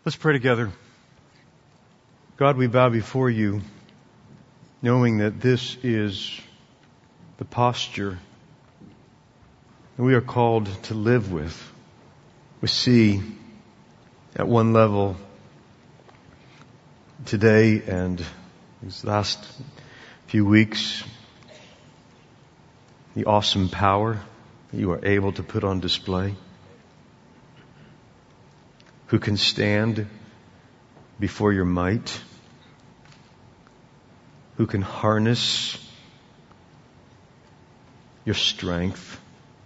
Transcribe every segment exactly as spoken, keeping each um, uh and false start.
Let's pray together. God, we bow before you, knowing that this is the posture that we are called to live with. We see at one level today and these last few weeks the awesome power that you are able to put on display. Who can stand before your might? Who can harness your strength?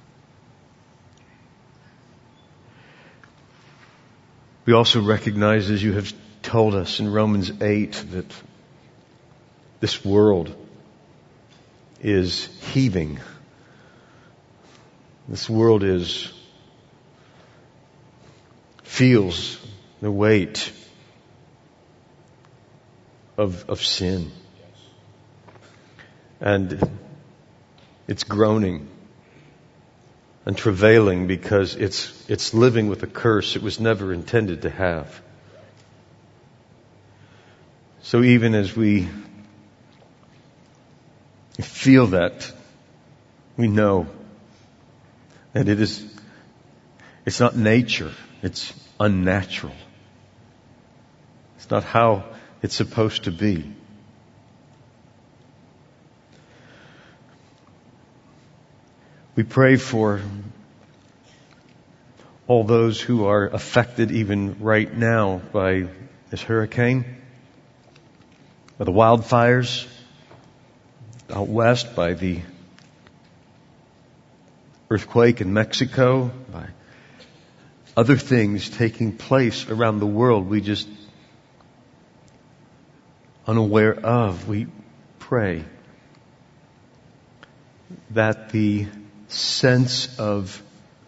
We also recognize, as you have told us in Romans eight, that this world is heaving. This world is feels the weight of of sin. And it's groaning and travailing because it's it's living with a curse it was never intended to have. So even as we feel that, we know that it is it's not nature, it's unnatural. It's not how it's supposed to be. We pray for all those who are affected even right now by this hurricane, by the wildfires out west, by the earthquake in Mexico, by other things taking place around the world we just unaware of. We pray that the sense of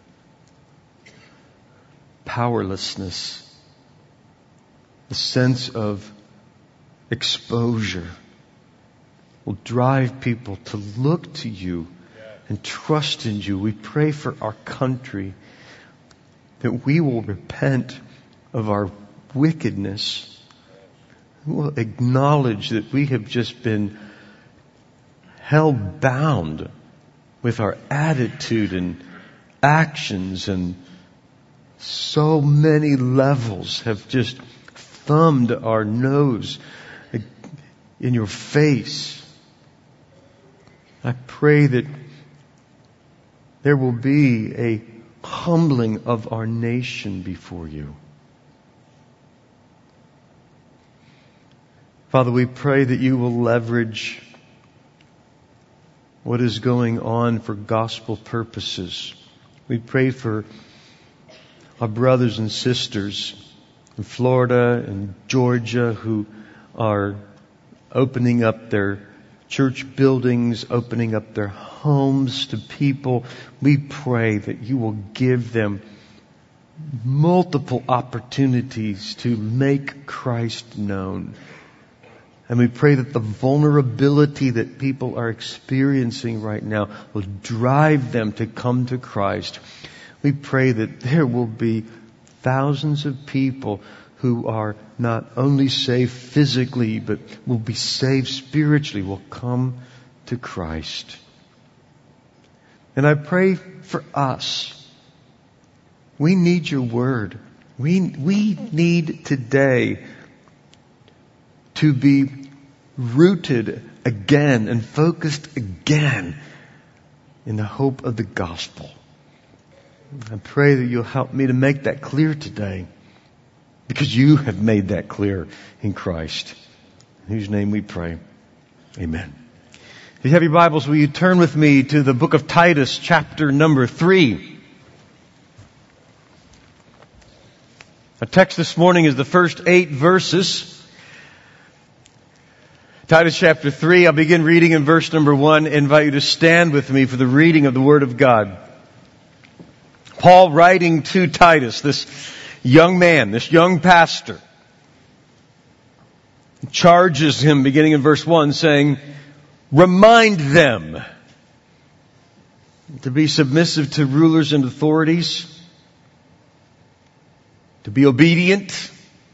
powerlessness, the sense of exposure will drive people to look to you and trust in you. We pray for our country, that we will repent of our wickedness. We will acknowledge that we have just been held bound with our attitude and actions, and so many levels have just thumbed our nose in your face. I pray that there will be a humbling of our nation before you. Father, we pray that you will leverage what is going on for gospel purposes. We pray for our brothers and sisters in Florida and Georgia who are opening up their church buildings, opening up their homes to people. We pray that you will give them multiple opportunities to make Christ known. And we pray that the vulnerability that people are experiencing right now will drive them to come to Christ. We pray that there will be thousands of people who are not only saved physically, but will be saved spiritually, will come to Christ. And I pray for us. We need your word. We, we need today to be rooted again and focused again in the hope of the gospel. I pray that you'll help me to make that clear today, because you have made that clear in Christ, in whose name we pray. Amen. If you have your Bibles, will you turn with me to the book of Titus, chapter number three. Our text this morning is the first eight verses. Titus chapter three, I'll begin reading in verse number one. I invite you to stand with me for the reading of the Word of God. Paul writing to Titus, this young man, this young pastor, charges him beginning in verse one saying, remind them to be submissive to rulers and authorities, to be obedient,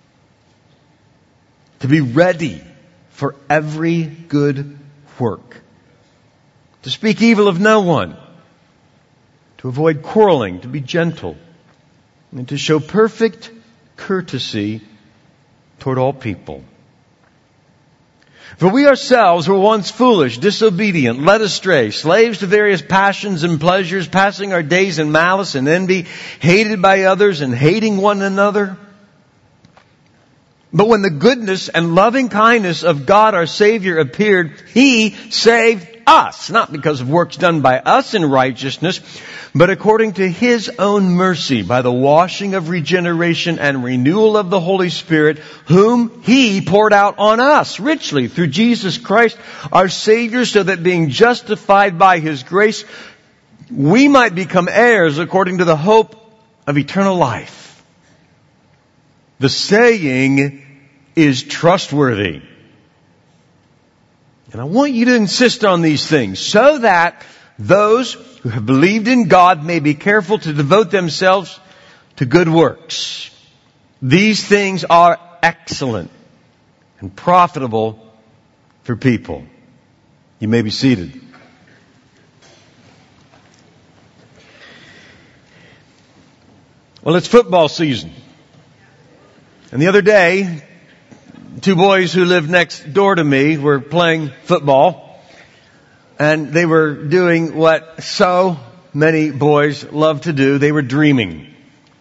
to be ready for every good work, to speak evil of no one, to avoid quarreling, to be gentle, and to show perfect courtesy toward all people. For we ourselves were once foolish, disobedient, led astray, slaves to various passions and pleasures, passing our days in malice and envy, hated by others and hating one another. But when the goodness and loving kindness of God our Savior appeared, He saved us, not because of works done by us in righteousness, but according to His own mercy, by the washing of regeneration and renewal of the Holy Spirit, whom He poured out on us richly through Jesus Christ our Savior, so that being justified by His grace, we might become heirs according to the hope of eternal life. The saying is trustworthy. And I want you to insist on these things so that those who have believed in God may be careful to devote themselves to good works. These things are excellent and profitable for people. You may be seated. Well, it's football season. And the other day, two boys who lived next door to me were playing football. And they were doing what so many boys love to do. They were dreaming.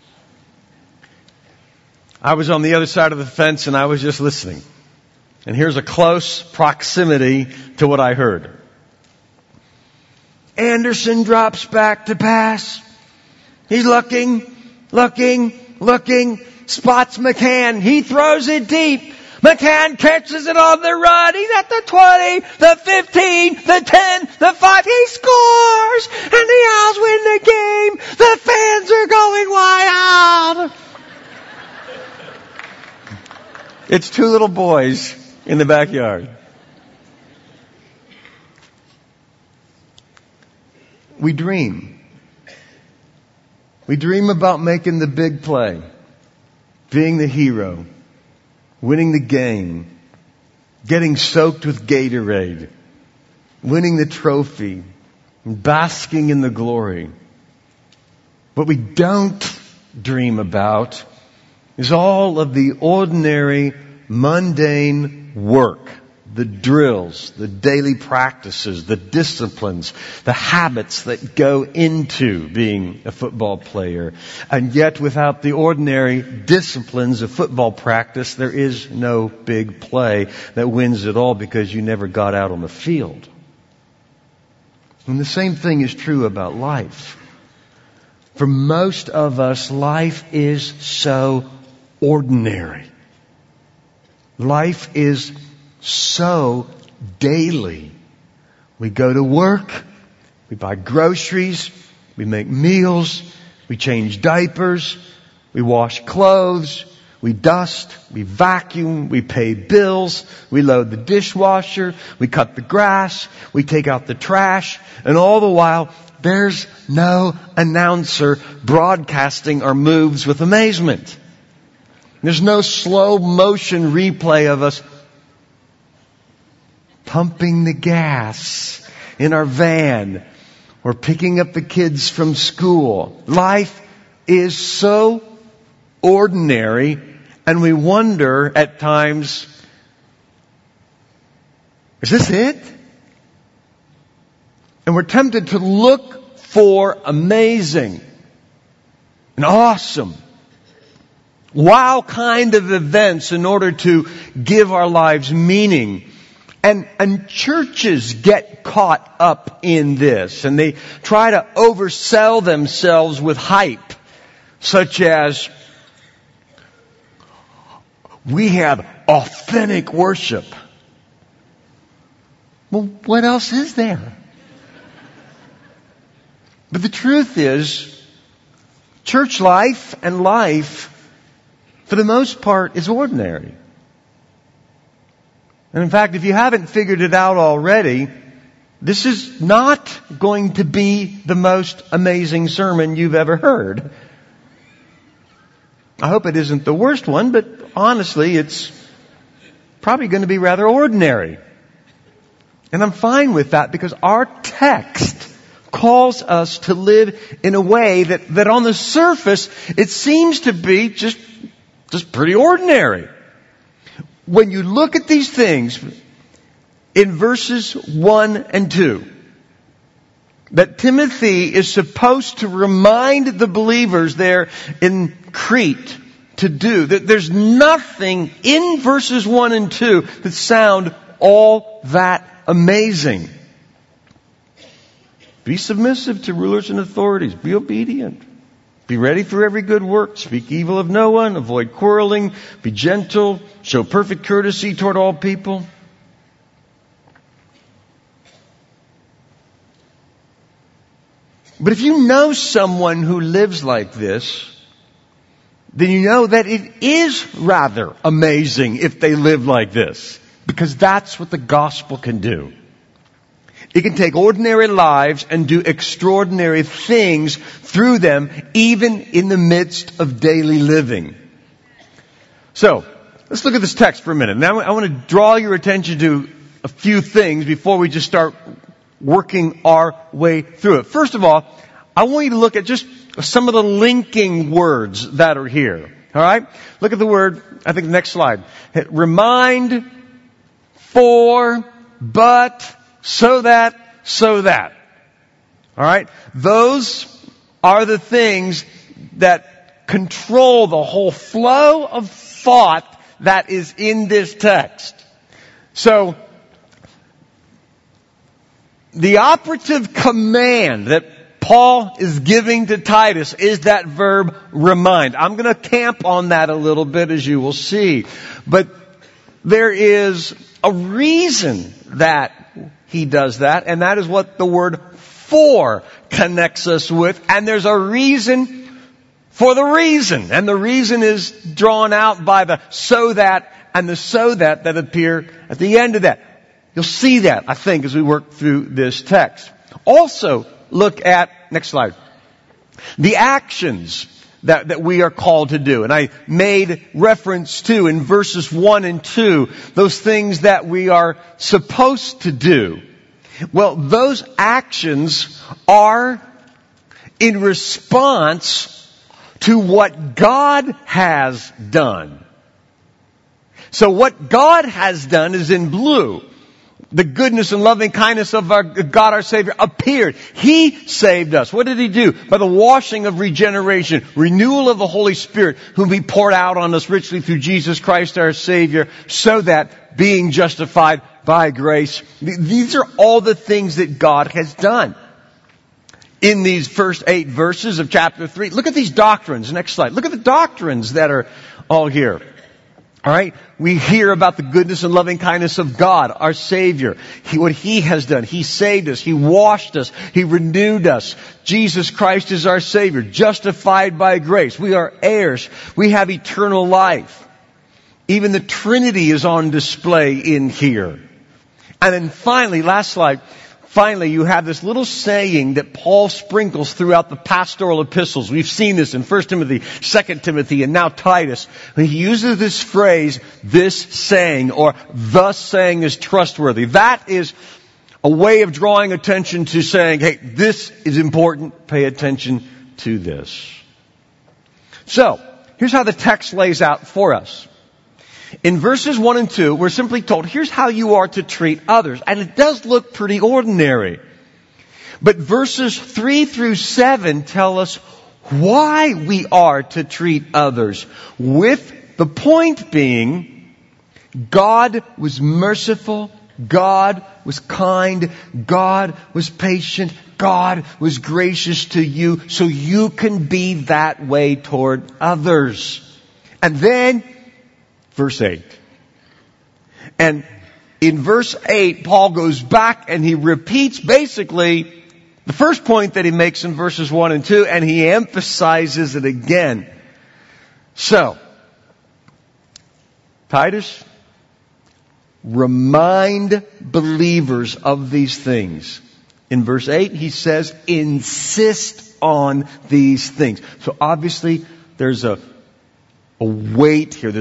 I was on the other side of the fence and I was just listening. And here's a close proximity to what I heard. Anderson drops back to pass. He's looking, looking, looking. Spots McCann. He throws it deep. McCann catches it on the run. He's at the twenty, the fifteen, the ten, the five. He scores! And the Owls win the game. The fans are going wild. It's two little boys in the backyard. We dream. We dream about making the big play, being the hero, winning the game, getting soaked with Gatorade, winning the trophy, and basking in the glory. What we don't dream about is all of the ordinary, mundane work, the drills, the daily practices, the disciplines, the habits that go into being a football player. And yet without the ordinary disciplines of football practice, there is no big play that wins it all because you never got out on the field. And the same thing is true about life. For most of us, life is so ordinary. Life is so daily. We go to work, we buy groceries, we make meals, we change diapers, we wash clothes, we dust, we vacuum, we pay bills, we load the dishwasher, we cut the grass, we take out the trash, and all the while, there's no announcer broadcasting our moves with amazement. There's no slow motion replay of us pumping the gas in our van or picking up the kids from school. Life is so ordinary, and we wonder at times, is this it? And we're tempted to look for amazing and awesome, wow kind of events in order to give our lives meaning. And, and churches get caught up in this, and they try to oversell themselves with hype, such as, we have authentic worship. Well, what else is there? But the truth is, church life and life, for the most part, is ordinary. And in fact, if you haven't figured it out already, this is not going to be the most amazing sermon you've ever heard. I hope it isn't the worst one, but honestly, it's probably going to be rather ordinary. And I'm fine with that because our text calls us to live in a way that, that on the surface, it seems to be just, just pretty ordinary. When you look at these things in verses one and two, that Timothy is supposed to remind the believers there in Crete to do, that there's nothing in verses one and two that sound all that amazing. Be submissive to rulers and authorities. Be obedient. Be ready for every good work. Speak evil of no one. Avoid quarreling. Be gentle. Show perfect courtesy toward all people. But if you know someone who lives like this, then you know that it is rather amazing if they live like this. Because that's what the gospel can do. It can take ordinary lives and do extraordinary things through them, even in the midst of daily living. So, let's look at this text for a minute. Now I want to draw your attention to a few things before we just start working our way through it. First of all, I want you to look at just some of the linking words that are here. Alright? Look at the word, I think the next slide. Remind, for, but, so that, so that. Alright? Those are the things that control the whole flow of thought that is in this text. So, the operative command that Paul is giving to Titus is that verb remind. I'm going to camp on that a little bit, as you will see. But there is a reason that he does that, and that is what the word for connects us with. And there's a reason for the reason. And the reason is drawn out by the so that and the so that that appear at the end of that. You'll see that, I think, as we work through this text. Also, look at, next slide, the actions that, that we are called to do. And I made reference to, in verses one and two, those things that we are supposed to do. Well, those actions are in response to what God has done. So what God has done is in blue. The goodness and loving kindness of our God, our Savior, appeared. He saved us. What did He do? By the washing of regeneration, renewal of the Holy Spirit, whom He poured out on us richly through Jesus Christ, our Savior, so that, being justified by grace, these are all the things that God has done. In these first eight verses of chapter three, look at these doctrines. Next slide. Look at the doctrines that are all here. All right, we hear about the goodness and loving kindness of God, our Savior. He, what He has done. He saved us. He washed us. He renewed us. Jesus Christ is our Savior, justified by grace. We are heirs. We have eternal life. Even the Trinity is on display in here. And then finally, last slide, finally you have this little saying that Paul sprinkles throughout the pastoral epistles. We've seen this in First Timothy, Second Timothy, and now Titus. He uses this phrase, this saying, or the saying is trustworthy. That is a way of drawing attention to saying, hey, this is important, pay attention to this. So, here's how the text lays out for us. In verses one and two, we're simply told, here's how you are to treat others. And it does look pretty ordinary. But verses three through seven tell us why we are to treat others. With the point being, God was merciful, God was kind, God was patient, God was gracious to you, so you can be that way toward others. And then, verse eight. And in verse eight, Paul goes back and he repeats basically the first point that he makes in verses one and two, and he emphasizes it again. So, Titus, remind believers of these things. In verse eight, he says, insist on these things. So obviously, there's a, a weight here. There's a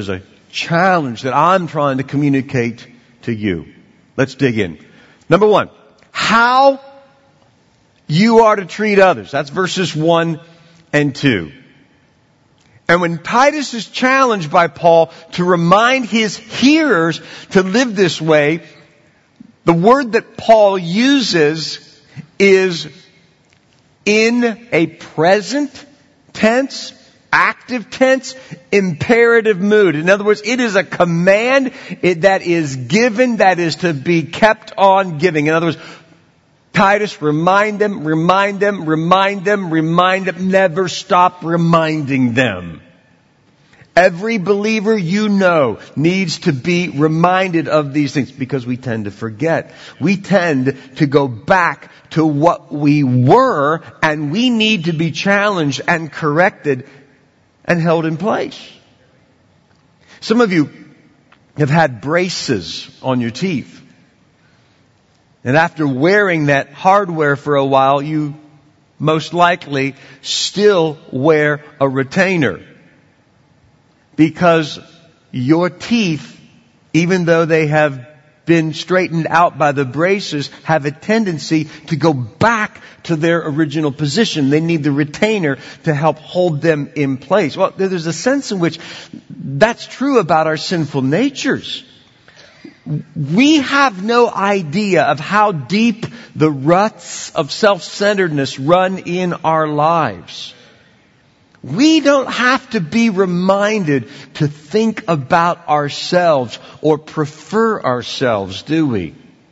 challenge that I'm trying to communicate to you. Let's dig in. Number one, how you are to treat others. That's verses one and two. And when Titus is challenged by Paul to remind his hearers to live this way, the word that Paul uses is in a present tense, active tense, imperative mood. In other words, it is a command that is given, that is to be kept on giving. In other words, Titus, remind them, remind them, remind them, remind them, never stop reminding them. Every believer you know needs to be reminded of these things because we tend to forget. We tend to go back to what we were, and we need to be challenged and corrected and held in place. Some of you have had braces on your teeth. And after wearing that hardware for a while, you most likely still wear a retainer. Because your teeth, even though they have been straightened out by the braces, have a tendency to go back to their original position. They need the retainer to help hold them in place. Well, there's a sense in which that's true about our sinful natures. We have no idea of how deep the ruts of self-centeredness run in our lives. We don't have to be reminded to think about ourselves or prefer ourselves, do we?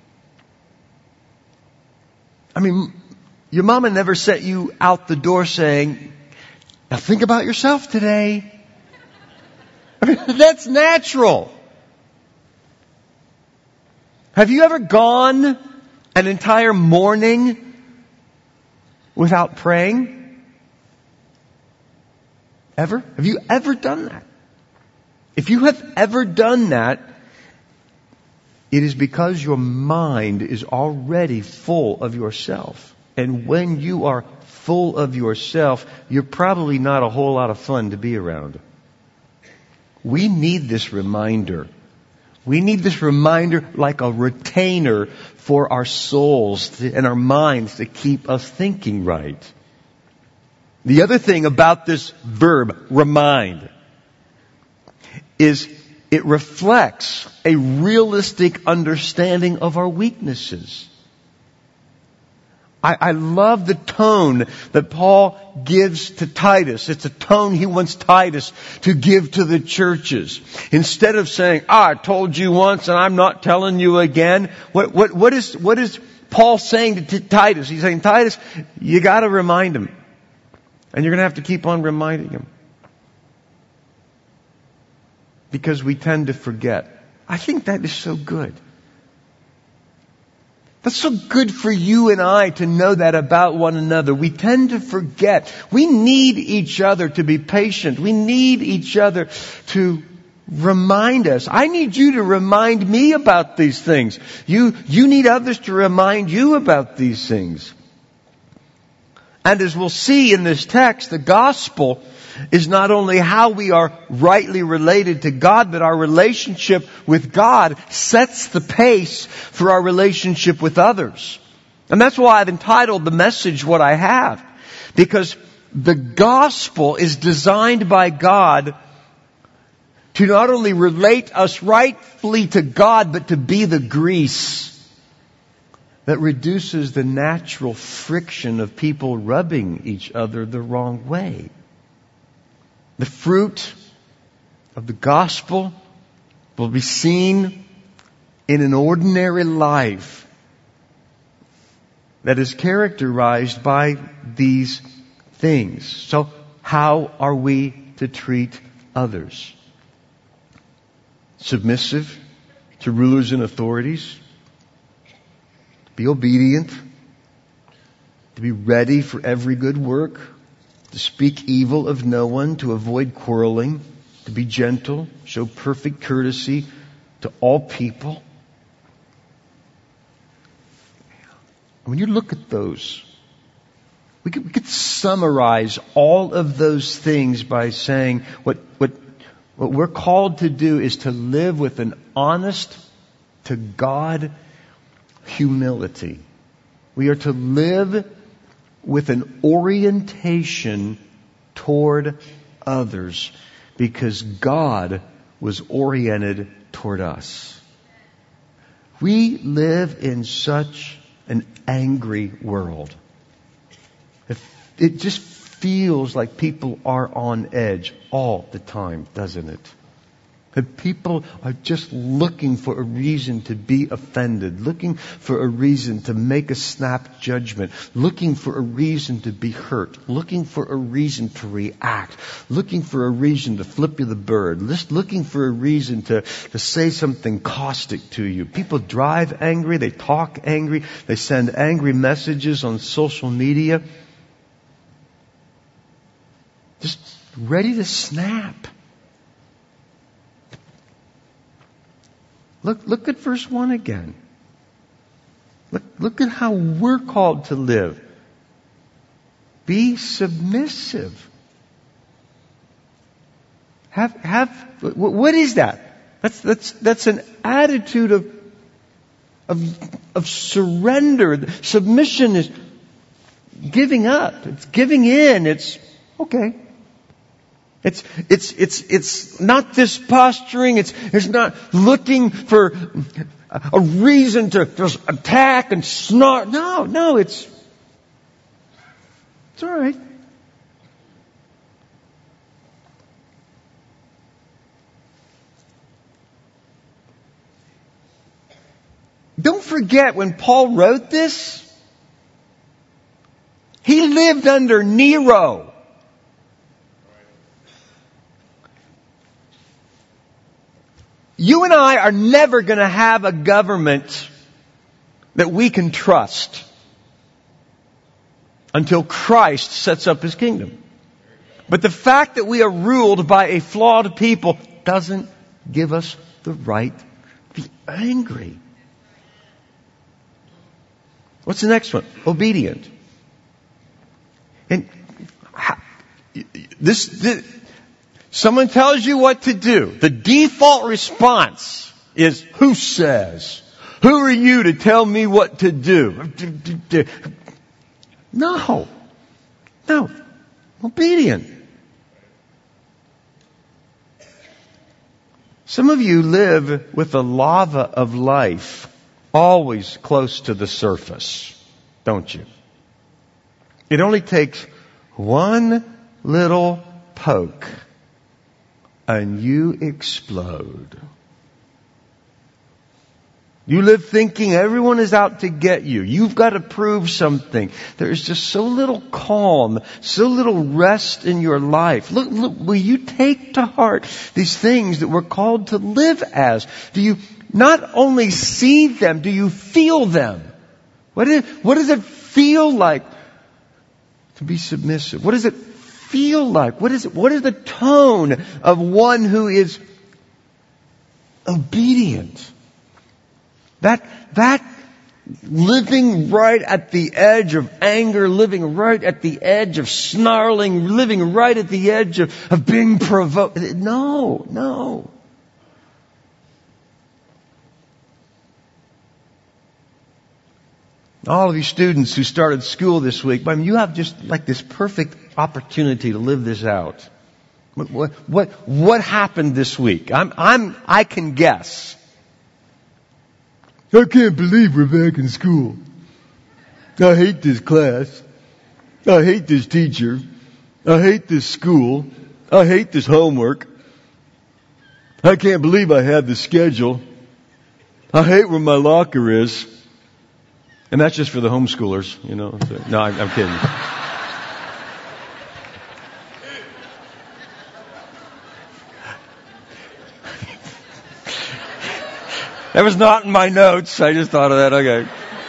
I mean, your mama never set you out the door saying, now think about yourself today. I mean, that's natural. Have you ever gone an entire morning without praying? Ever? Have you ever done that? If you have ever done that, it is because your mind is already full of yourself. And when you are full of yourself, you're probably not a whole lot of fun to be around. We need this reminder. We need this reminder like a retainer for our souls and our minds to keep us thinking right. The other thing about this verb, remind, is it reflects a realistic understanding of our weaknesses. I, I love the tone that Paul gives to Titus. It's a tone he wants Titus to give to the churches. Instead of saying, ah, I told you once and I'm not telling you again. What, what, what is, what is Paul saying to Titus? He's saying, Titus, you gotta remind him. And you're going to have to keep on reminding him. Because we tend to forget. I think that is so good. That's so good for you and I to know that about one another. We tend to forget. We need each other to be patient. We need each other to remind us. I need you to remind me about these things. You, you need others to remind you about these things. And as we'll see in this text, the gospel is not only how we are rightly related to God, but our relationship with God sets the pace for our relationship with others. And that's why I've entitled the message what I have. Because the gospel is designed by God to not only relate us rightfully to God, but to be the grease that reduces the natural friction of people rubbing each other the wrong way. The fruit of the gospel will be seen in an ordinary life that is characterized by these things. So, how are we to treat others? Submissive to rulers and authorities. Be obedient, to be ready for every good work, to speak evil of no one, to avoid quarreling, to be gentle, show perfect courtesy to all people. When you look at those, we could, we could summarize all of those things by saying what, what, What we're called to do is to live with an honest to God humility. We are to live with an orientation toward others because God was oriented toward us. We live in such an angry world. It, it just feels like people are on edge all the time, doesn't it? That people are just looking for a reason to be offended, looking for a reason to make a snap judgment, looking for a reason to be hurt, looking for a reason to react, looking for a reason to flip you the bird, just looking for a reason to, to say something caustic to you. People drive angry, they talk angry, they send angry messages on social media. Just ready to snap. Look, look at verse one again. Look, look at how we're called to live. Be submissive. Have, have, what is that? That's, that's, that's an attitude of, of, of surrender. Submission is giving up. It's giving in. It's, okay. It's, it's, it's, it's not this posturing. It's, it's not looking for a reason to just attack and snarl. No, no, it's, it's all right. Don't forget when Paul wrote this, he lived under Nero. You and I are never going to have a government that we can trust until Christ sets up His kingdom. But the fact that we are ruled by a flawed people doesn't give us the right to be angry. What's the next one? Obedient. And this, this someone tells you what to do. The default response is, who says? Who are you to tell me what to do? No. No. Obedient. Some of you live with the lava of life always close to the surface, don't you? It only takes one little poke and you explode. You live thinking everyone is out to get you. You've got to prove something. There is just so little calm, so little rest in your life. Look, look, will you take to heart these things that we're called to live as? Do you not only see them, do you feel them? What, is, what does it feel like to be submissive? What does it feel like? What is it? What is the tone of one who is obedient? That, that living right at the edge of anger, living right at the edge of snarling, living right at the edge of, of being provoked. No, no. All of you students who started school this week, I mean, you have just like this perfect opportunity to live this out. What, what, what, what happened this week? I'm, I'm, I can guess. I can't believe we're back in school. I hate this class. I hate this teacher. I hate this school. I hate this homework. I can't believe I have this schedule. I hate where my locker is. And that's just for the homeschoolers, you know. No, I'm, I'm kidding. That was not in my notes. I just thought of that. Okay.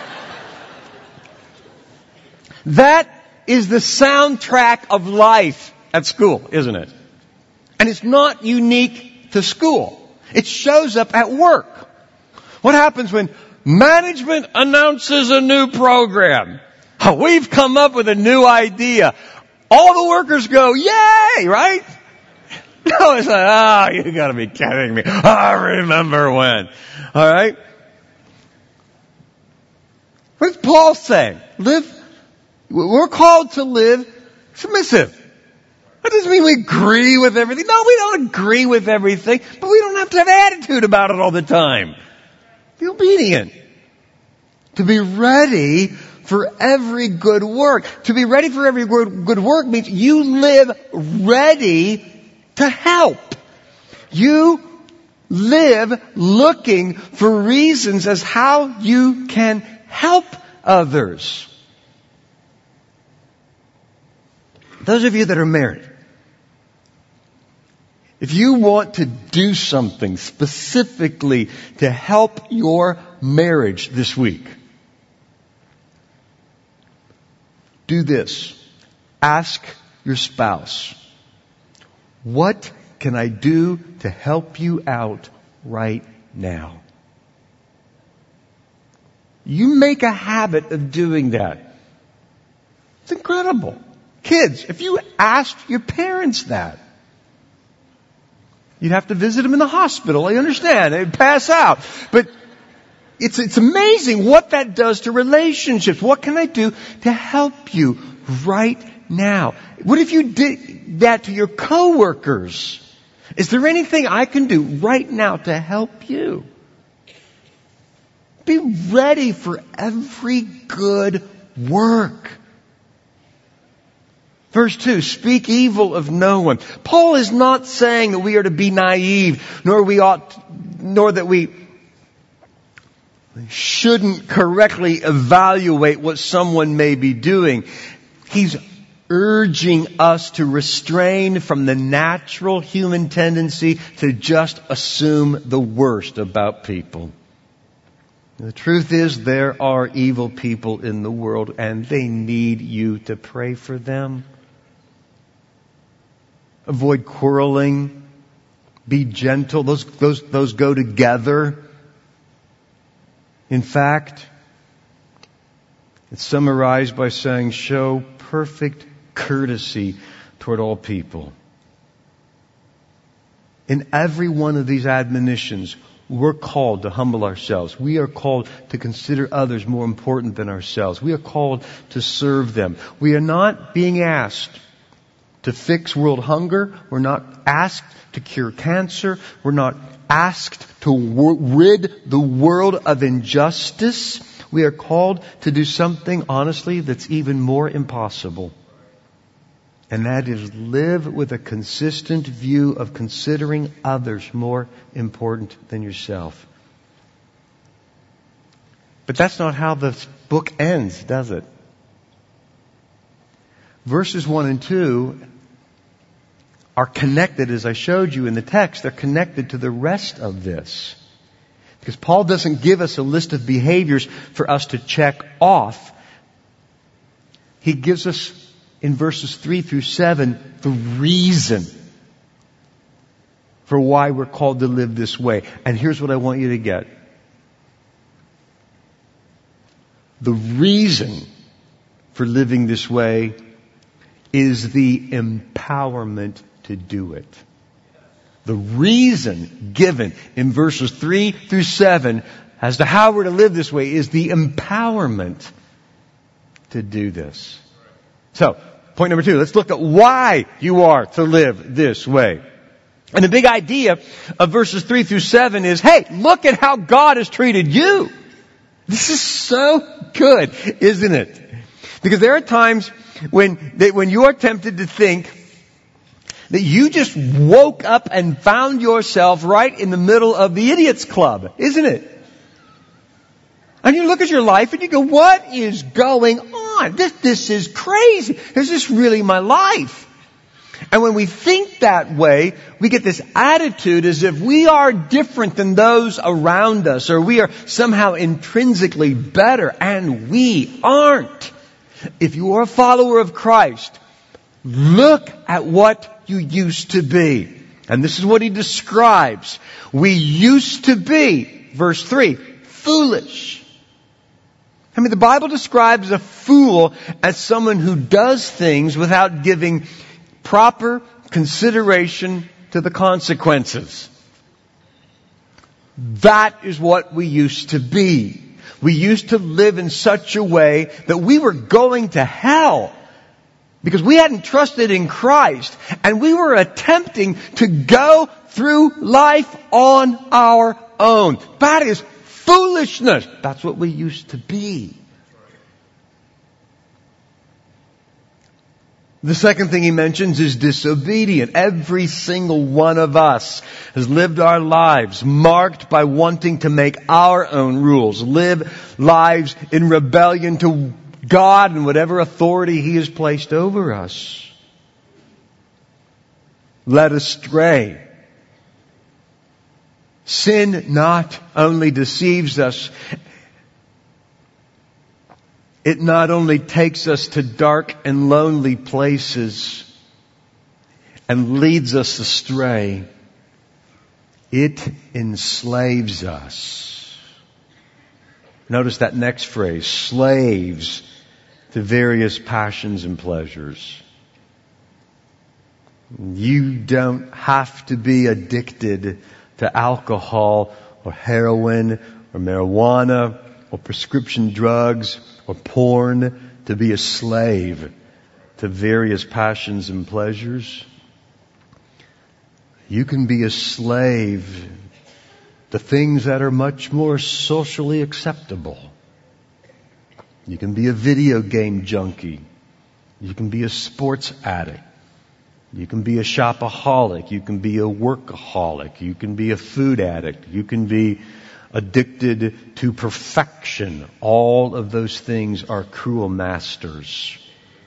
That is the soundtrack of life at school, isn't it? And it's not unique to school. It shows up at work. What happens when management announces a new program? Oh, we've come up with a new idea. All the workers go, yay, right? know, it's like, oh, you gotta be kidding me. I remember when. All right? What's Paul saying? Live, we're called to live submissive. That doesn't mean we agree with everything. No, we don't agree with everything, but we don't have to have attitude about it all the time. Be obedient. To be ready for every good work. To be ready for every good work means you live ready to help. You live looking for reasons as how you can help others. Those of you that are married, if you want to do something specifically to help your marriage this week, do this. Ask your spouse, what can I do to help you out right now? You make a habit of doing that. It's incredible. Kids, if you asked your parents that, you'd have to visit them in the hospital. I understand. They'd pass out. But it's, it's amazing what that does to relationships. What can I do to help you right now? What if you did that to your coworkers? Is there anything I can do right now to help you? Be ready for every good work. Verse two, speak evil of no one. Paul is not saying that we are to be naive, nor we ought, nor that we shouldn't correctly evaluate what someone may be doing. He's urging us to restrain from the natural human tendency to just assume the worst about people. The truth is, there are evil people in the world, and they need you to pray for them. Avoid quarreling. Be gentle. Those, those, those go together. In fact, it's summarized by saying, show perfect courtesy toward all people. In every one of these admonitions, we're called to humble ourselves. We are called to consider others more important than ourselves. We are called to serve them. We are not being asked to fix world hunger. We're not asked to cure cancer. We're not asked to rid the world of injustice. We are called to do something, honestly, that's even more impossible. And that is live with a consistent view of considering others more important than yourself. But that's not how the book ends, does it? Verses one and two are connected, as I showed you in the text. They're connected to the rest of this. Because Paul doesn't give us a list of behaviors for us to check off. He gives us, in verses three through seven, the reason for why we're called to live this way. And here's what I want you to get. The reason for living this way is the empowerment to do it. The reason given in verses three through seven as to how we're to live this way is the empowerment to do this. So, point number two, let's look at why you are to live this way. And the big idea of verses three through seven is, hey, look at how God has treated you. This is so good, isn't it? Because there are times when, that when you are tempted to think that you just woke up and found yourself right in the middle of the idiots club, isn't it? And you look at your life and you go, what is going on? This, this is crazy. Is this really my life? And when we think that way, we get this attitude as if we are different than those around us, or we are somehow intrinsically better, and we aren't. If you are a follower of Christ, look at what you used to be. And this is what he describes. We used to be, verse three, foolish. I mean, the Bible describes a fool as someone who does things without giving proper consideration to to the consequences. That is what we used to be. We used to live in such a way that we were going to hell because we hadn't trusted in Christ, and we were attempting to go through life on our own. That is foolishness. That's what we used to be. The second thing he mentions is disobedient. Every single one of us has lived our lives marked by wanting to make our own rules, live lives in rebellion to God and whatever authority He has placed over us. Led astray. Sin not only deceives us, it not only takes us to dark and lonely places and leads us astray, it enslaves us. Notice that next phrase, slaves to various passions and pleasures. You don't have to be addicted to alcohol or heroin or marijuana or prescription drugs or porn to be a slave to various passions and pleasures. You can be a slave to things that are much more socially acceptable. You can be a video game junkie. You can be a sports addict. You can be a shopaholic. You can be a workaholic. You can be a food addict. You can be addicted to perfection. All of those things are cruel masters.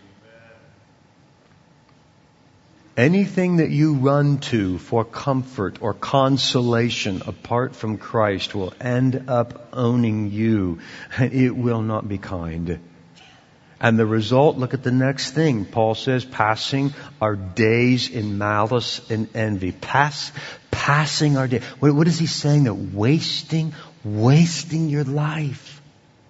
Anything that you run to for comfort or consolation apart from Christ will end up owning you, and it will not be kind. And the result, look at the next thing. Paul says, passing our days in malice and envy. Pass, passing our day. What, what is he saying? That wasting, wasting your life.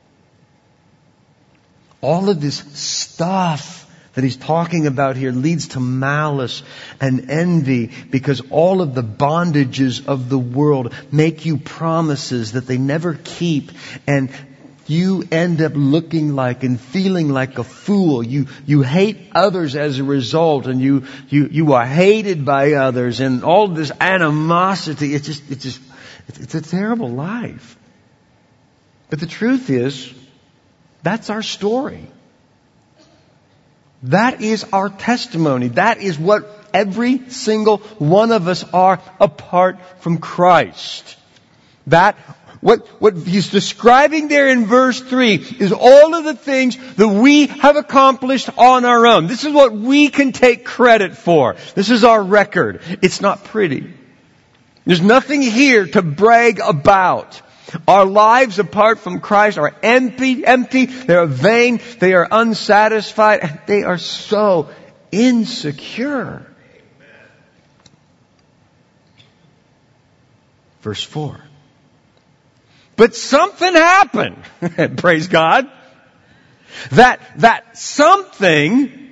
All of this stuff that he's talking about here leads to malice and envy because all of the bondages of the world make you promises that they never keep, and you end up looking like and feeling like a fool. You, you hate others as a result, and you, you, you are hated by others, and all this animosity. It's just, it's just, it's a terrible life. But the truth is, that's our story. That is our testimony. That is what every single one of us are apart from Christ. That What, what he's describing there in verse three is all of the things that we have accomplished on our own. This is what we can take credit for. This is our record. It's not pretty. There's nothing here to brag about. Our lives apart from Christ are empty, empty. They are vain. They are unsatisfied. And they are so insecure. Verse four. But something happened. Praise God. That, that something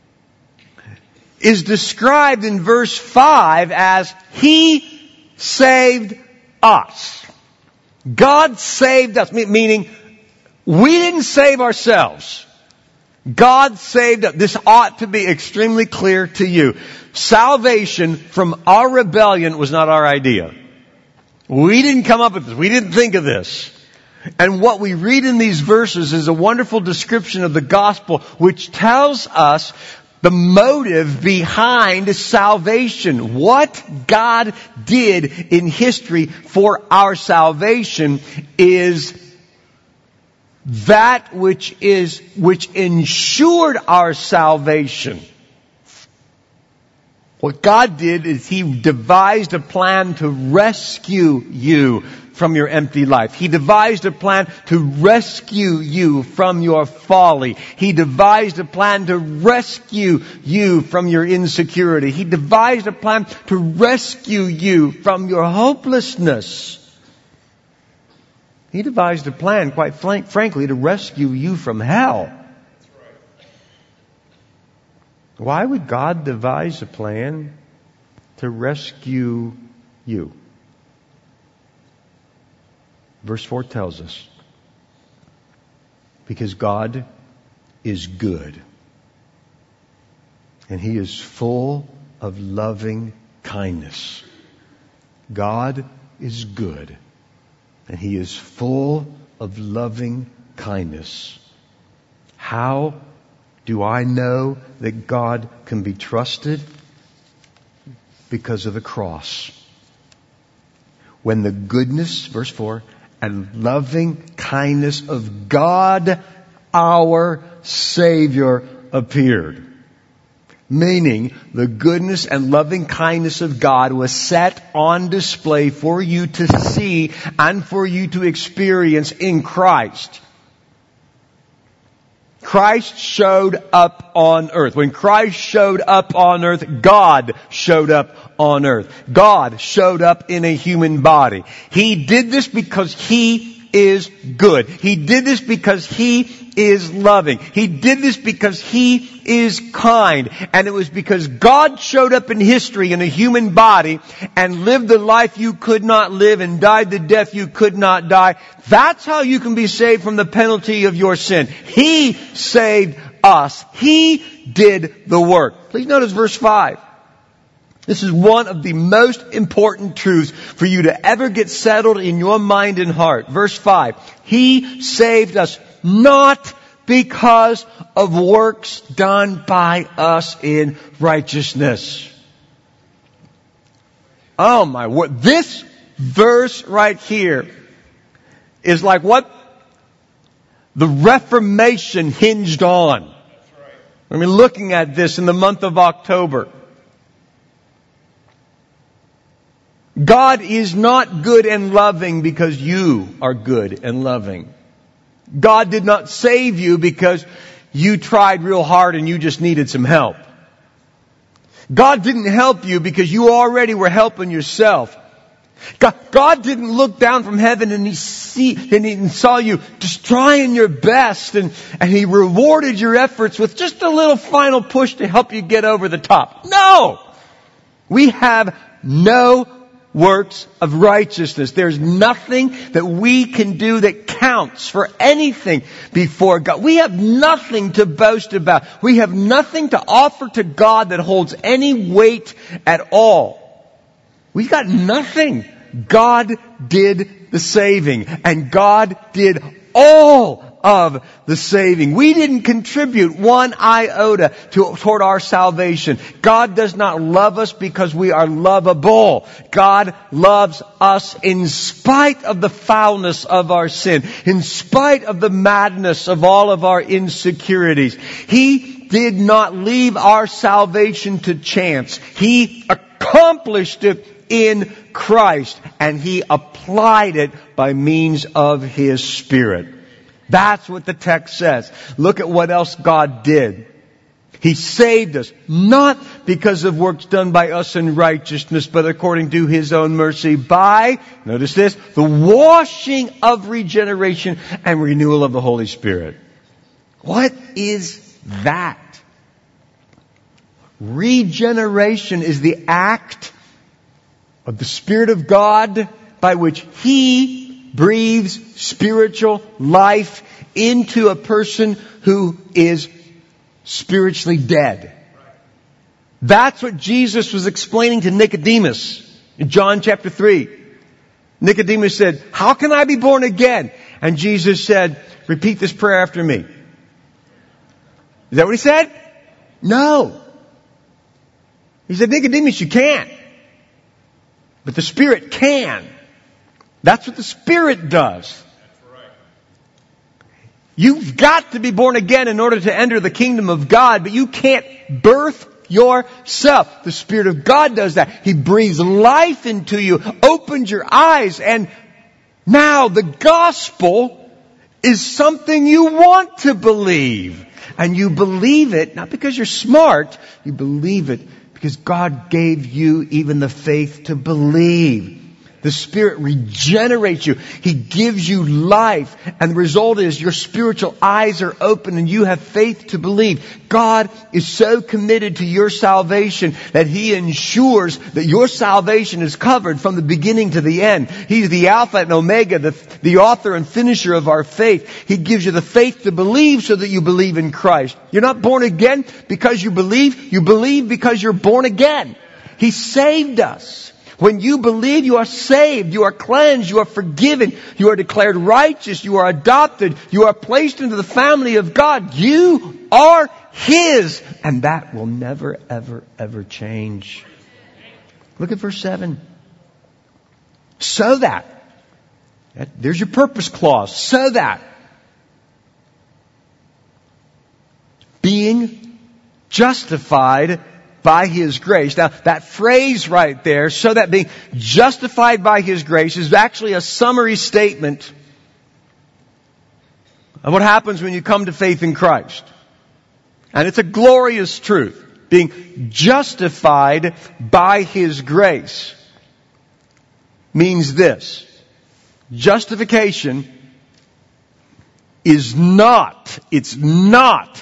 is described in verse five as He saved us. God saved us. Meaning, we didn't save ourselves. God saved us. This ought to be extremely clear to you. Salvation from our rebellion was not our idea. We didn't come up with this. We didn't think of this. And what we read in these verses is a wonderful description of the gospel, which tells us the motive behind salvation. What God did in history for our salvation is that which is, which ensured our salvation. What God did is He devised a plan to rescue you from your empty life. He devised a plan to rescue you from your folly. He devised a plan to rescue you from your insecurity. He devised a plan to rescue you from your hopelessness. He devised a plan, quite frankly, to rescue you from hell. Why would God devise a plan to rescue you. Verse four tells us, because God is good, and He is full of loving kindness. God is good, and He is full of loving kindness. How do I know that God can be trusted? Because of the cross. When the goodness, verse four, and loving kindness of God, our Savior, appeared. Meaning, the goodness and loving kindness of God was set on display for you to see and for you to experience in Christ. Christ showed up on earth. When Christ showed up on earth, God showed up on earth. God showed up in a human body. He did this because He is good. He did this because He is loving. He did this because He is kind. And it was because God showed up in history in a human body and lived the life you could not live and died the death you could not die. That's how you can be saved from the penalty of your sin. He saved us. He did the work. Please notice verse five. This is one of the most important truths for you to ever get settled in your mind and heart. Verse five. He saved us not because of works done by us in righteousness. Oh my word. This verse right here is like what the Reformation hinged on. I mean, looking at this in the month of October. God is not good and loving because you are good and loving. God did not save you because you tried real hard and you just needed some help. God didn't help you because you already were helping yourself. God, God didn't look down from heaven and He see and He saw you just trying your best and, and He rewarded your efforts with just a little final push to help you get over the top. No! We have no works of righteousness. There's nothing that we can do that counts for anything before God. We have nothing to boast about. We have nothing to offer to God that holds any weight at all. We've got nothing. God did the saving, and God did all of the saving. We didn't contribute one iota to, toward our salvation. God does not love us because we are lovable. God loves us in spite of the foulness of our sin, in spite of the madness of all of our insecurities. He did not leave our salvation to chance. He accomplished it in Christ, and He applied it by means of His Spirit. That's what the text says. Look at what else God did. He saved us, not because of works done by us in righteousness, but according to His own mercy by, notice this, the washing of regeneration and renewal of the Holy Spirit. What is that? Regeneration is the act of the Spirit of God by which He breathes spiritual life into a person who is spiritually dead. That's what Jesus was explaining to Nicodemus in John chapter three. Nicodemus said, "How can I be born again?" And Jesus said, "Repeat this prayer after me." Is that what He said? No. He said, "Nicodemus, you can't. But the Spirit can." That's what the Spirit does. You've got to be born again in order to enter the kingdom of God, but you can't birth yourself. The Spirit of God does that. He breathes life into you, opens your eyes, and now the gospel is something you want to believe. And you believe it, not because you're smart, you believe it because God gave you even the faith to believe. The Spirit regenerates you. He gives you life. And the result is your spiritual eyes are open and you have faith to believe. God is so committed to your salvation that He ensures that your salvation is covered from the beginning to the end. He's the Alpha and Omega, the, the author and finisher of our faith. He gives you the faith to believe so that you believe in Christ. You're not born again because you believe. You believe because you're born again. He saved us. When you believe, you are saved, you are cleansed, you are forgiven, you are declared righteous, you are adopted, you are placed into the family of God. You are His. And that will never, ever, ever change. Look at verse seven. So that, there's your purpose clause, so that, being justified by His grace. Now, that phrase right there, so that being justified by His grace, is actually a summary statement of what happens when you come to faith in Christ. And it's a glorious truth. Being justified by His grace means this. Justification is not, it's not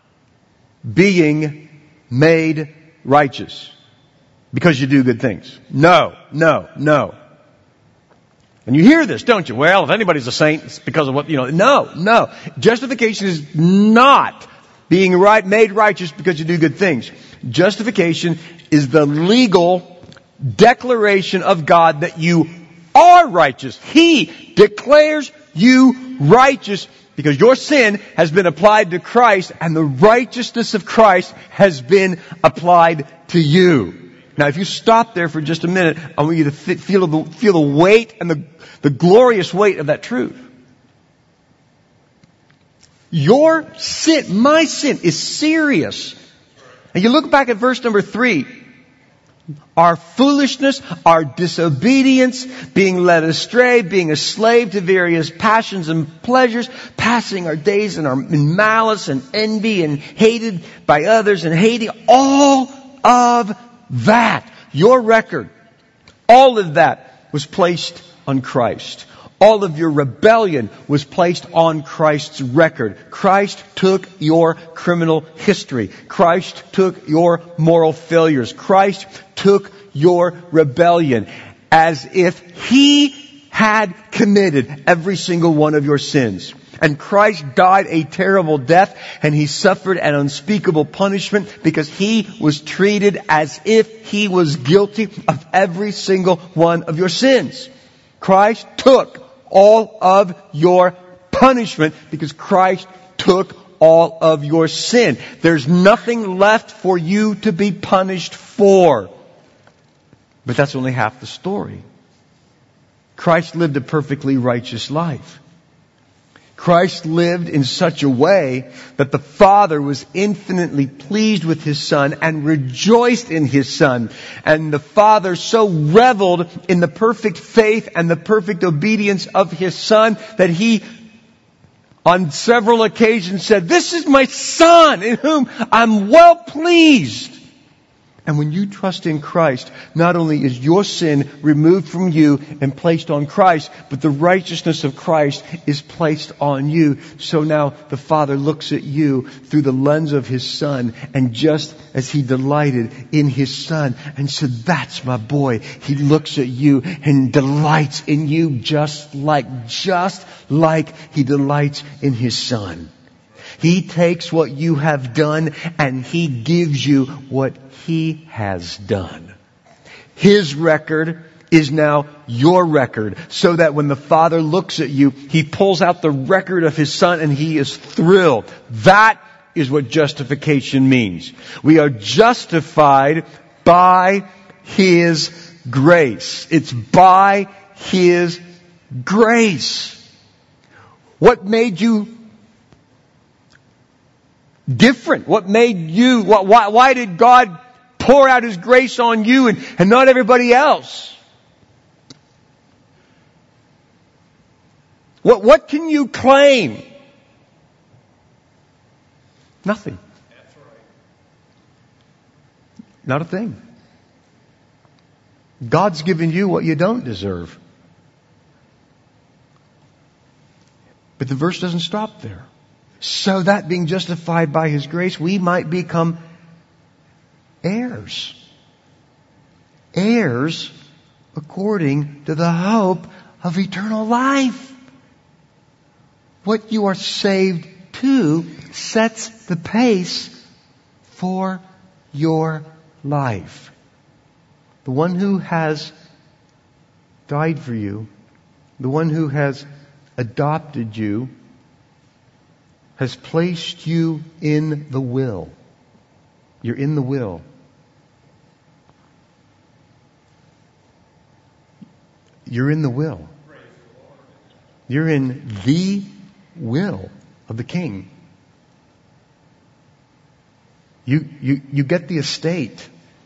being made righteous because you do good things. No, no, no. And you hear this, don't you? Well, if anybody's a saint, it's because of what, you know. No, no. Justification is not being right, made righteous because you do good things. Justification is the legal declaration of God that you are righteous. He declares you righteous because your sin has been applied to Christ and the righteousness of Christ has been applied to you. Now, if you stop there for just a minute, I want you to feel the, feel the weight and the, the glorious weight of that truth. Your sin, my sin, is serious. And you look back at verse number three. Our foolishness, our disobedience, being led astray, being a slave to various passions and pleasures, passing our days in, our, in malice and envy and hated by others and hating all of that. Your record, all of that was placed on Christ. All of your rebellion was placed on Christ's record. Christ took your criminal history. Christ took your moral failures. Christ took your rebellion as if He had committed every single one of your sins. And Christ died a terrible death and He suffered an unspeakable punishment because He was treated as if He was guilty of every single one of your sins. Christ took all of your punishment because Christ took all of your sin. There's nothing left for you to be punished for. But that's only half the story. Christ lived a perfectly righteous life. Christ lived in such a way that the Father was infinitely pleased with His Son and rejoiced in His Son. And the Father so reveled in the perfect faith and the perfect obedience of His Son that He, on several occasions, said, "This is my Son in whom I'm well pleased." And when you trust in Christ, not only is your sin removed from you and placed on Christ, but the righteousness of Christ is placed on you. So now the Father looks at you through the lens of His Son, and just as He delighted in His Son and said, "That's my boy," He looks at you and delights in you just like, just like He delights in His Son. He takes what you have done and He gives you what He has done. His record is now your record, so that when the Father looks at you, He pulls out the record of His Son and He is thrilled. That is what justification means. We are justified by His grace. It's by His grace. What made you different? What made you, why, why did God pour out His grace on you and, and not everybody else? What, what can you claim? Nothing. Not a thing. God's given you what you don't deserve. But the verse doesn't stop there. So that being justified by His grace, we might become heirs. Heirs according to the hope of eternal life. What you are saved to sets the pace for your life. The one who has died for you, the one who has adopted you, has placed you in the will. You're in the will. You're in the will. You're in the will of the King. You, you, you get the estate.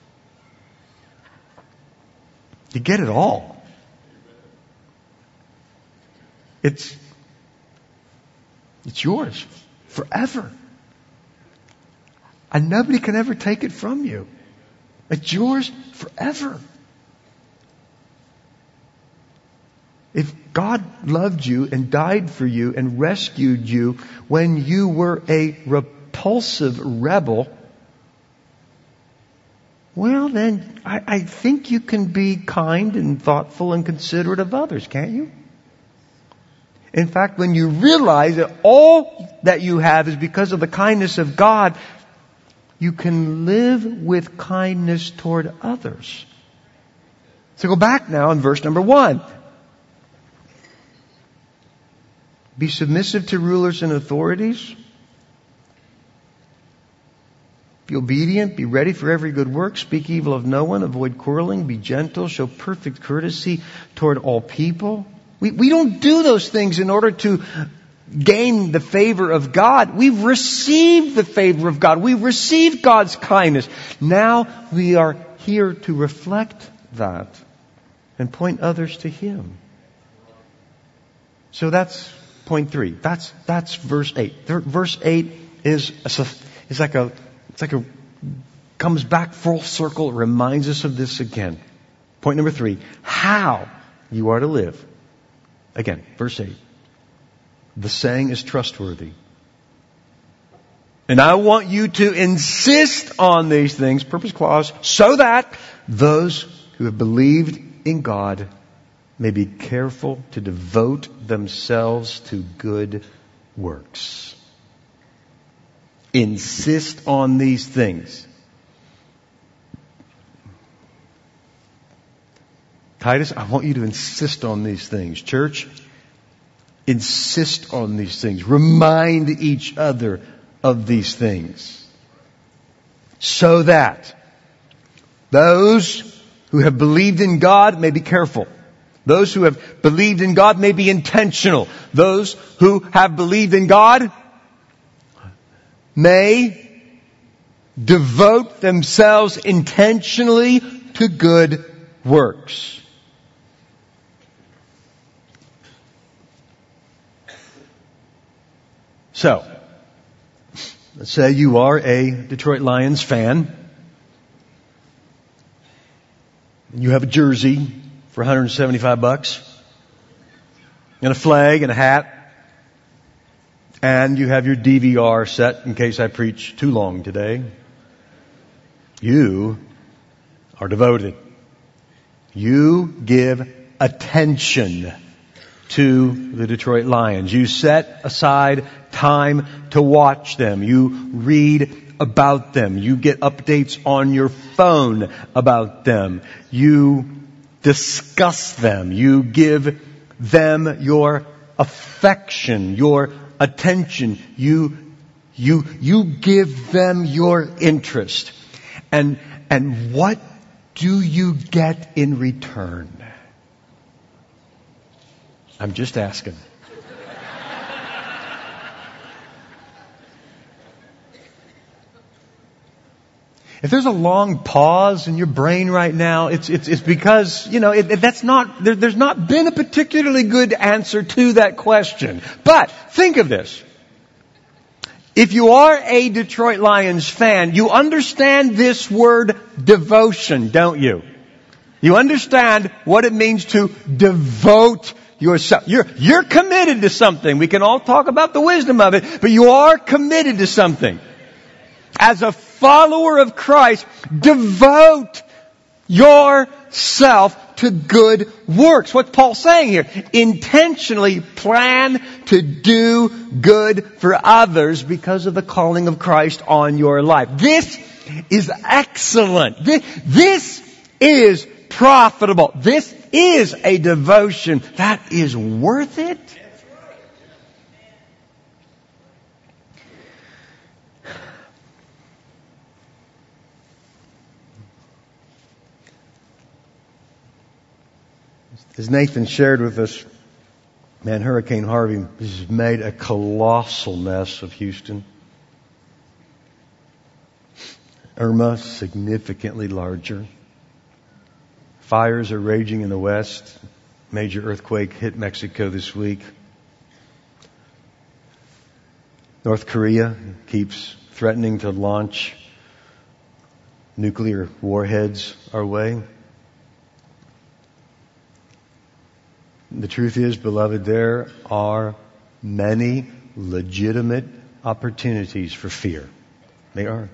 You get it all. It's, it's yours forever. And nobody can ever take it from you. It's yours forever. If God loved you and died for you and rescued you when you were a repulsive rebel, well then, I, I think you can be kind and thoughtful and considerate of others, can't you? In fact, when you realize that all that you have is because of the kindness of God, you can live with kindness toward others. So go back now in verse number one. Be submissive to rulers and authorities. Be obedient. Be ready for every good work. Speak evil of no one. Avoid quarreling. Be gentle. Show perfect courtesy toward all people. We, we don't do those things in order to gain the favor of God. We've received the favor of God. We've received God's kindness. Now we are here to reflect that and point others to Him. So that's point three. That's, that's verse eight. Verse eight is, a, is like a, it's like a, comes back full circle. It reminds us of this again. Point number three. How you are to live. Again, verse eight. The saying is trustworthy. And I want you to insist on these things, purpose clause, so that those who have believed in God may be careful to devote themselves to good works. Insist on these things. Titus, I want you to insist on these things. Church, insist on these things. Remind each other of these things. So that those who have believed in God may be careful. Those who have believed in God may be intentional. Those who have believed in God may devote themselves intentionally to good works. So, let's say you are a Detroit Lions fan. You have a jersey for one hundred seventy-five bucks and a flag and a hat, and you have your D V R set in case I preach too long today. You are devoted. You give attention to the Detroit Lions. You set aside time to watch them. You read about them. You get updates on your phone about them. You discuss them. You give them your affection, your attention. You, you, you give them your interest. And, and what do you get in return? I'm just asking. If there's a long pause in your brain right now, it's it's, it's because, you know, it, it, that's not, there, there's not been a particularly good answer to that question. But think of this. If you are a Detroit Lions fan, you understand this word devotion, don't you? You understand what it means to devote yourself. You're, you're committed to something. We can all talk about the wisdom of it, but you are committed to something. As a follower of Christ, devote yourself to good works. What's Paul saying here? Intentionally plan to do good for others because of the calling of Christ on your life. This is excellent. This, this is profitable. This is a devotion that is worth it. As Nathan shared with us, man, Hurricane Harvey has made a colossal mess of Houston. Irma, significantly larger. Fires are raging in the west. Major earthquake hit Mexico this week. North Korea keeps threatening to launch nuclear warheads our way. The truth is, beloved, there are many legitimate opportunities for fear. They are.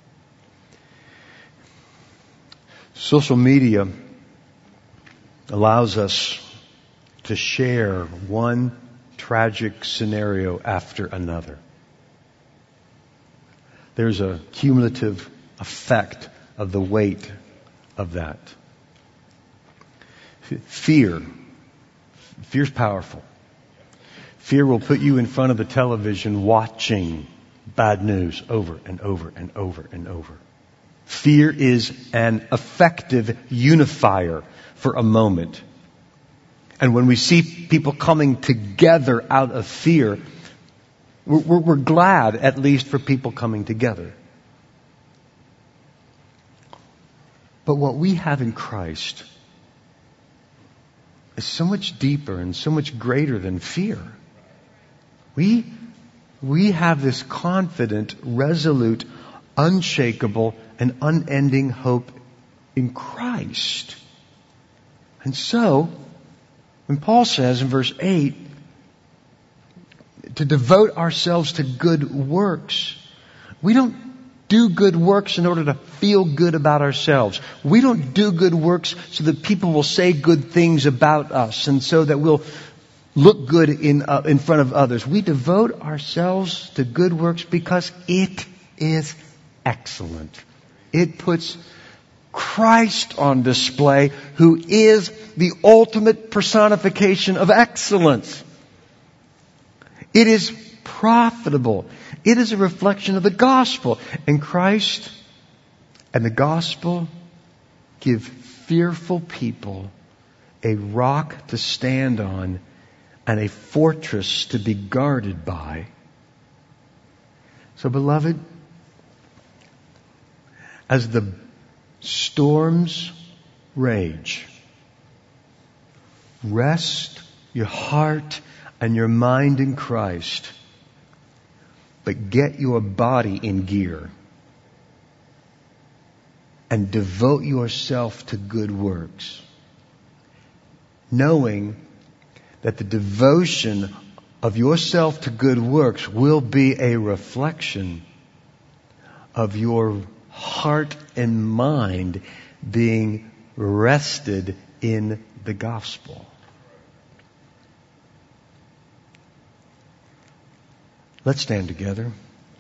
Social media allows us to share one tragic scenario after another. There's a cumulative effect of the weight of that. Fear. Fear's powerful. Fear will put you in front of the television watching bad news over and over and over and over. Fear is an effective unifier for a moment. And when we see people coming together out of fear, we're, we're, we're glad at least for people coming together. But what we have in Christ is so much deeper and so much greater than fear. We, we have this confident, resolute, unshakable, and unending hope in Christ. And so, when Paul says in verse eight, to devote ourselves to good works, we don't do good works in order to feel good about ourselves. We don't do good works so that people will say good things about us and so that we'll look good in uh, in front of others. We devote ourselves to good works because it is excellent. It puts Christ on display, who is the ultimate personification of excellence. It is profitable. It is a reflection of the gospel. And Christ and the gospel give fearful people a rock to stand on and a fortress to be guarded by. So, beloved, as the storms rage, rest your heart and your mind in Christ, but get your body in gear and devote yourself to good works, knowing that the devotion of yourself to good works will be a reflection of your heart and mind being rested in the gospel. Let's stand together.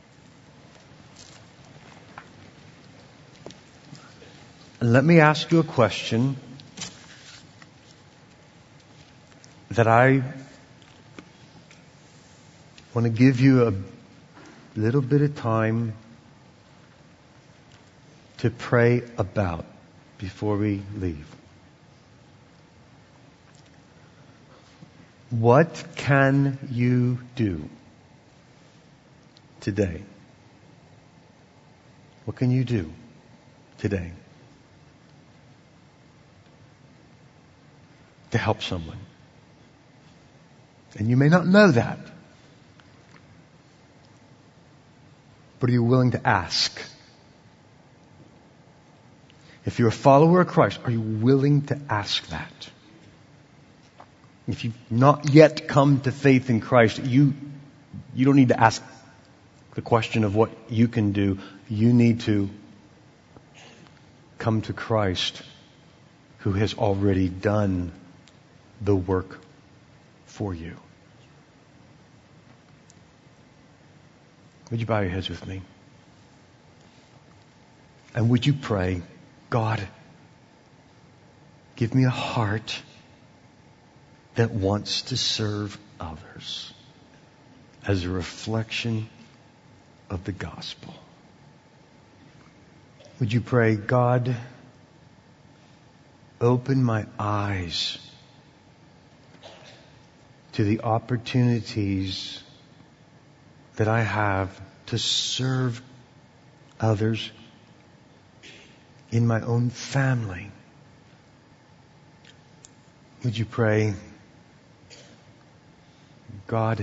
And let me ask you a question that I want to give you a little bit of time to pray about before we leave. What can you do today? What can you do today to help someone? And you may not know that, but are you willing to ask? If you're a follower of Christ, are you willing to ask that? If you've not yet come to faith in Christ, you, you don't need to ask the question of what you can do. You need to come to Christ, who has already done the work for you. Would you bow your heads with me? And would you pray, God, give me a heart that wants to serve others as a reflection of the gospel. Would you pray, God, open my eyes to the opportunities that I have to serve others in my own family. Would you pray, God,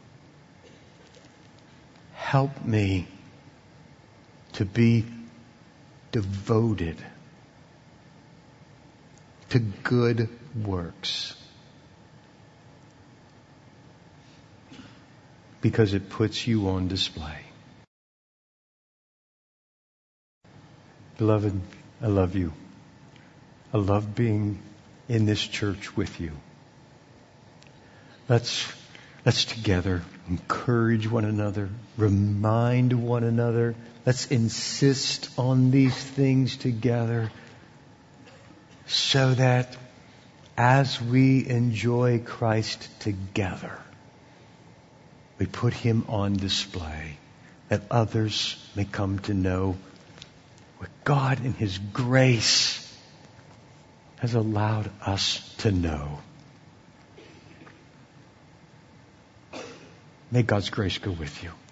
help me to be devoted to good works, because it puts you on display. Beloved, I love you. I love being in this church with you. Let's, let's together encourage one another, remind one another. Let's insist on these things together so that as we enjoy Christ together, we put Him on display, that others may come to know what God in His grace has allowed us to know. May God's grace go with you.